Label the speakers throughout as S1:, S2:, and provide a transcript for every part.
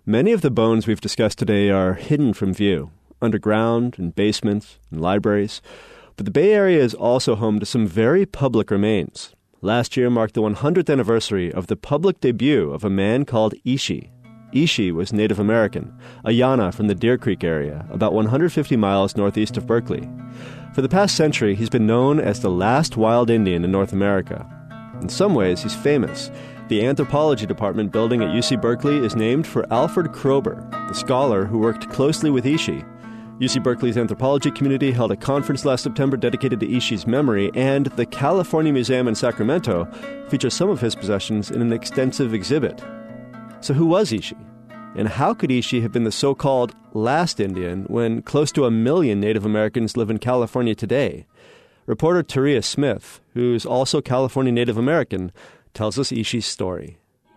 S1: Many of the bones we've discussed today are hidden from view, underground, in basements, and libraries. But the Bay Area is also home to some very public remains. Last year marked the 100th anniversary of the public debut of a man called Ishi. Ishi was Native American, a Yana from the Deer Creek area, about 150 miles northeast of Berkeley. For the past century, he's been known as the last wild Indian in North America. In some ways, he's famous. The anthropology department building at UC Berkeley is named for Alfred Kroeber, the scholar who worked closely with Ishi. UC Berkeley's anthropology community held a conference last September dedicated to Ishi's memory, and the California Museum in Sacramento features some of his possessions in an extensive exhibit. So who was Ishi? And how could Ishi have been the so-called last Indian when close to 1 million Native Americans live in California today? Reporter Taria Smith, who's also California Native American, tells us Ishi's story.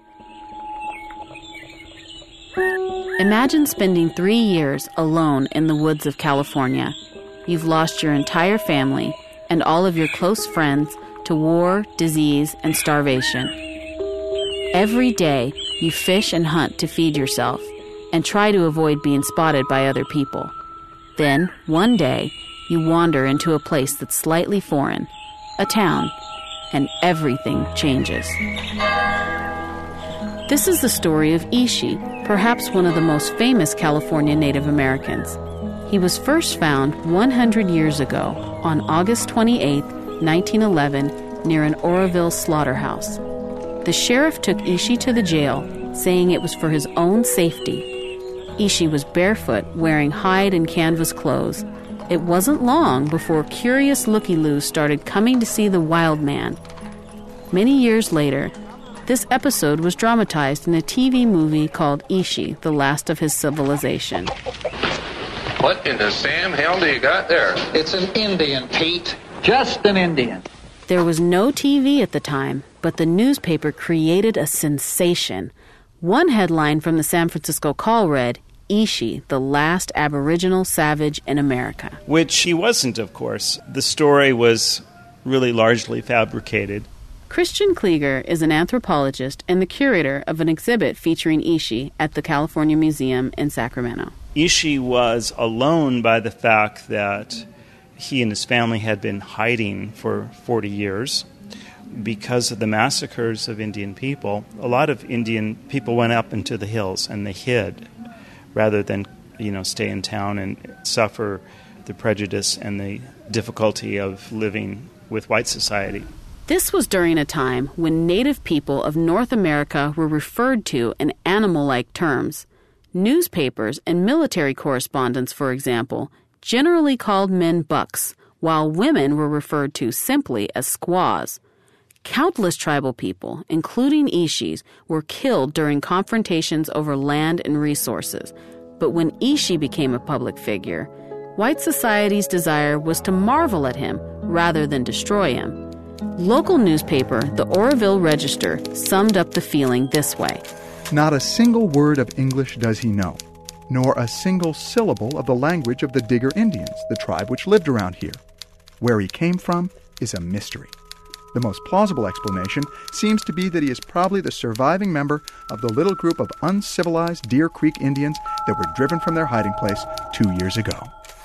S2: Imagine spending 3 years alone in the woods of California. You've lost your entire family and all of your close friends to war, disease, and starvation. Every day, you fish and hunt to feed yourself and try to avoid being spotted by other people. Then, one day, you wander into a place that's slightly foreign, a town, and everything changes. This is the story of Ishi, perhaps one of the most famous California Native Americans. He was first found 100 years ago on August 28, 1911, near an Oroville slaughterhouse. The sheriff took Ishi to the jail, saying it was for his own safety. Ishi was barefoot, wearing hide and canvas clothes. It wasn't long before curious looky-loos started coming to see the wild man. Many years later, this episode was dramatized in a TV movie called Ishi, The Last of His Civilization.
S3: What in the Sam hell do you got there?
S4: It's an Indian, Pete. Just an Indian.
S2: There was no TV at the time, but the newspaper created a sensation. One headline from the San Francisco Call read, Ishi, the last Aboriginal savage in America.
S5: Which he wasn't, of course. The story was really largely fabricated.
S2: Christian Klieger is an anthropologist and the curator of an exhibit featuring Ishi at the California Museum in Sacramento.
S5: Ishi was alone by the fact that he and his family had been hiding for 40 years. Because of the massacres of Indian people, a lot of Indian people went up into the hills and they hid rather than, stay in town and suffer the prejudice and the difficulty of living with white society.
S2: This was during a time when Native people of North America were referred to in animal-like terms. Newspapers and military correspondents, for example, generally called men bucks, while women were referred to simply as squaws. Countless tribal people, including Ishis, were killed during confrontations over land and resources. But when Ishi became a public figure, white society's desire was to marvel at him rather than destroy him. Local newspaper, the Oroville Register, summed up the feeling this way.
S6: Not a single word of English does he know, nor a single syllable of the language of the Digger Indians, the tribe which lived around here. Where he came from is a mystery. The most plausible explanation seems to be that he is probably the surviving member of the little group of uncivilized Deer Creek Indians that were driven from their hiding place 2 years ago.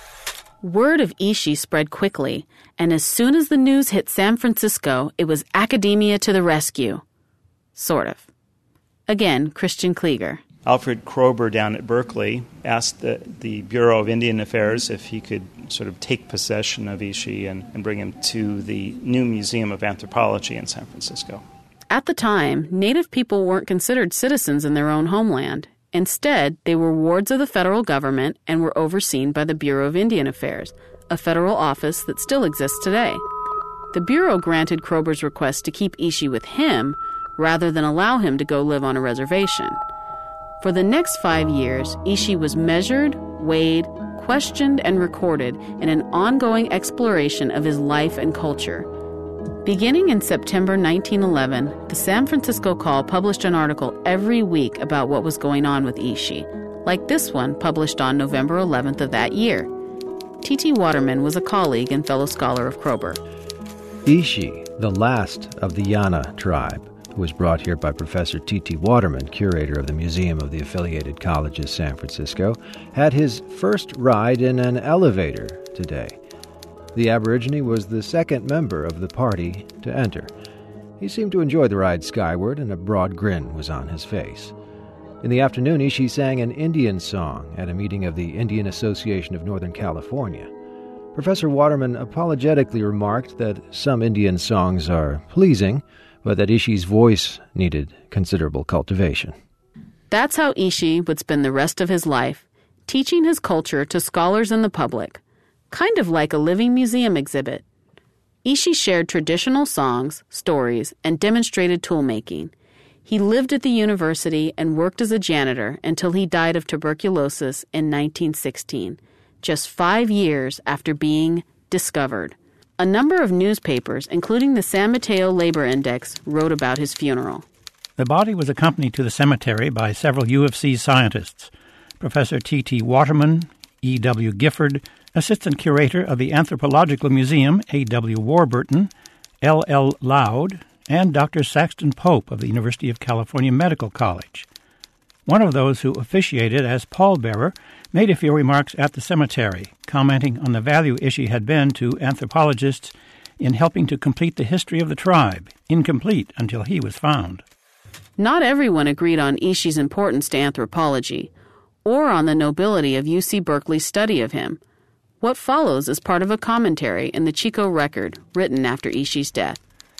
S2: Word of Ishi spread quickly, and as soon as the news hit San Francisco, it was academia to the rescue. Sort of. Again, Christian Klieger.
S5: Alfred Kroeber down at Berkeley asked the Bureau of Indian Affairs if he could sort of take possession of Ishi and bring him to the new Museum of Anthropology in San Francisco.
S2: At the time, Native people weren't considered citizens in their own homeland. Instead, they were wards of the federal government and were overseen by the Bureau of Indian Affairs, a federal office that still exists today. The Bureau granted Kroeber's request to keep Ishi with him rather than allow him to go live on a reservation. For the next 5 years, Ishi was measured, weighed, questioned, and recorded in an ongoing exploration of his life and culture. Beginning in September 1911, the San Francisco Call published an article every week about what was going on with Ishi, like this one published on November 11th of that year. T.T. Waterman was a colleague and fellow scholar of Kroeber.
S7: Ishi, the last of the Yana tribe, who was brought here by Professor T.T. Waterman, curator of the Museum of the Affiliated Colleges, San Francisco, had his first ride in an elevator today. The Aborigine was the second member of the party to enter. He seemed to enjoy the ride skyward, and a broad grin was on his face. In the afternoon, Ishi sang an Indian song at a meeting of the Indian Association of Northern California. Professor Waterman apologetically remarked that some Indian songs are pleasing, but that Ishi's voice needed considerable cultivation.
S2: That's how Ishi would spend the rest of his life, teaching his culture to scholars and the public, kind of like a living museum exhibit. Ishi shared traditional songs, stories, and demonstrated tool-making. He lived at the university and worked as a janitor until he died of tuberculosis in 1916, just 5 years after being discovered. A number of newspapers, including the San Mateo Labor Index, wrote about his funeral.
S8: The body was accompanied to the cemetery by several U of C scientists, Professor T.T. Waterman, E.W. Gifford, Assistant Curator of the Anthropological Museum, A.W. Warburton, L.L. Loud, and Dr. Saxton Pope of the University of California Medical College. One of those who officiated as pallbearer made a few remarks at the cemetery, commenting on the value Ishi had been to anthropologists in helping to complete the history of the tribe, incomplete until he was found.
S2: Not everyone agreed on Ishi's importance to anthropology, or on the nobility of UC Berkeley's study of him. What follows is part of a commentary in the Chico Record, written after Ishi's death.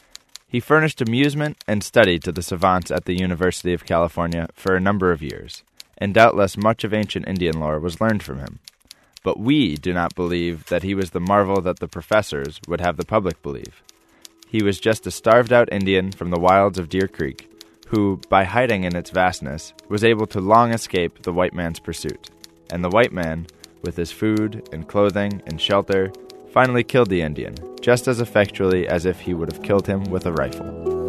S9: He furnished amusement and study to the savants at the University of California for a number of years, and doubtless much of ancient Indian lore was learned from him. But we do not believe that he was the marvel that the professors would have the public believe. He was just a starved-out Indian from the wilds of Deer Creek, who, by hiding in its vastness, was able to long escape the white man's pursuit. And the white man, with his food and clothing and shelter, finally killed the Indian, just as effectually as if he would have killed him with a rifle.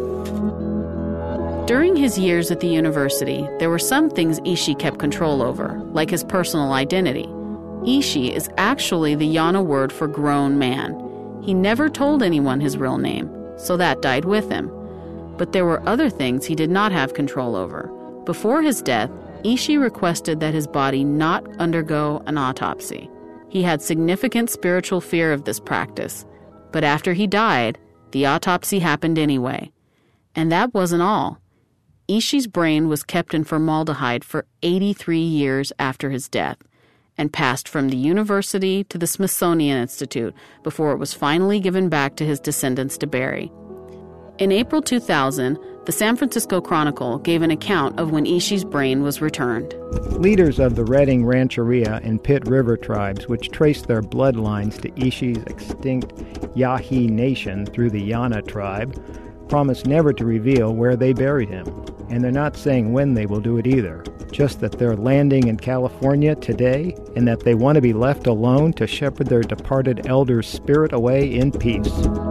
S2: During his years at the university, there were some things Ishi kept control over, like his personal identity. Ishi is actually the Yana word for grown man. He never told anyone his real name, so that died with him. But there were other things he did not have control over. Before his death, Ishi requested that his body not undergo an autopsy. He had significant spiritual fear of this practice. But after he died, the autopsy happened anyway. And that wasn't all. Ishi's brain was kept in formaldehyde for 83 years after his death and passed from the university to the Smithsonian Institute before it was finally given back to his descendants to bury. In April 2000, the San Francisco Chronicle gave an account of when Ishi's brain was returned.
S10: Leaders of the Redding Rancheria and Pitt River tribes, which trace their bloodlines to Ishi's extinct Yahi Nation through the Yana tribe, promised never to reveal where they buried him. And they're not saying when they will do it either, just that they're landing in California today and that they want to be left alone to shepherd their departed elder's spirit away in peace.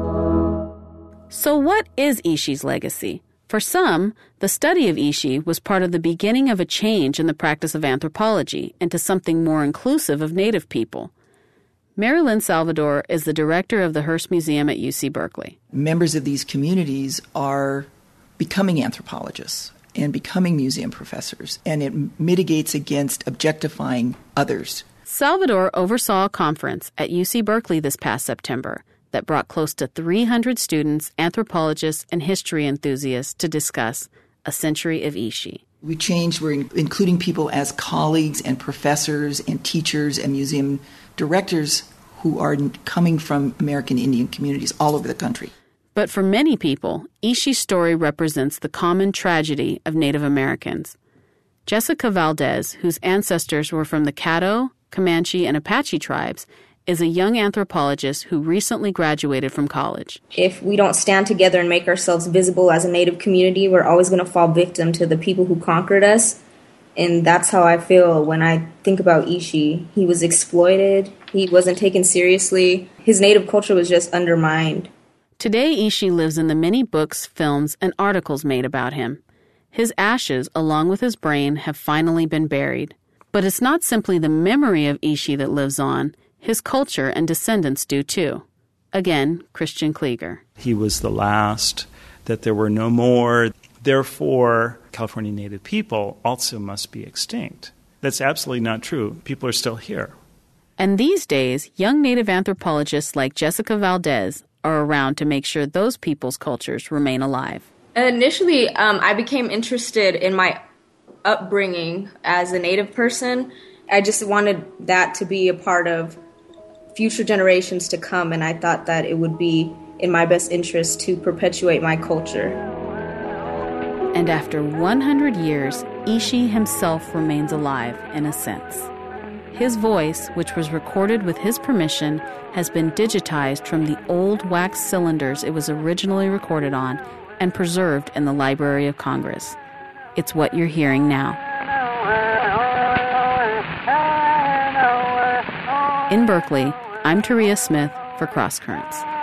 S2: So what is Ishi's legacy? For some, the study of Ishi was part of the beginning of a change in the practice of anthropology into something more inclusive of Native people. Mary Lynn Salvador is the director of the Hearst Museum at UC Berkeley.
S11: Members of these communities are becoming anthropologists and becoming museum professors, and it mitigates against objectifying others.
S2: Salvador oversaw a conference at UC Berkeley this past September that brought close to 300 students, anthropologists, and history enthusiasts to discuss A Century of Ishi.
S11: We changed, we're including people as colleagues and professors and teachers and museum directors who are coming from American Indian communities all over the country.
S2: But for many people, Ishi's story represents the common tragedy of Native Americans. Jessica Valdez, whose ancestors were from the Caddo, Comanche, and Apache tribes, is a young anthropologist who recently graduated from college.
S12: If we don't stand together and make ourselves visible as a Native community, we're always going to fall victim to the people who conquered us. And that's how I feel when I think about Ishi. He was exploited. He wasn't taken seriously. His Native culture was just undermined.
S2: Today, Ishi lives in the many books, films, and articles made about him. His ashes, along with his brain, have finally been buried. But it's not simply the memory of Ishi that lives on. His culture and descendants do too. Again, Christian Klieger.
S5: He was the last, that there were no more. Therefore, California Native people also must be extinct. That's absolutely not true. People are still here.
S2: And these days, young Native anthropologists like Jessica Valdez are around to make sure those people's cultures remain alive.
S12: Initially, I became interested in my upbringing as a Native person. I just wanted that to be a part of future generations to come, and I thought that it would be in my best interest to perpetuate my culture.
S2: And after 100 years, Ishi himself remains alive in a sense. His voice, which was recorded with his permission, has been digitized from the old wax cylinders it was originally recorded on and preserved in the Library of Congress. It's what you're hearing now. In Berkeley, I'm Taria Smith for Cross Currents.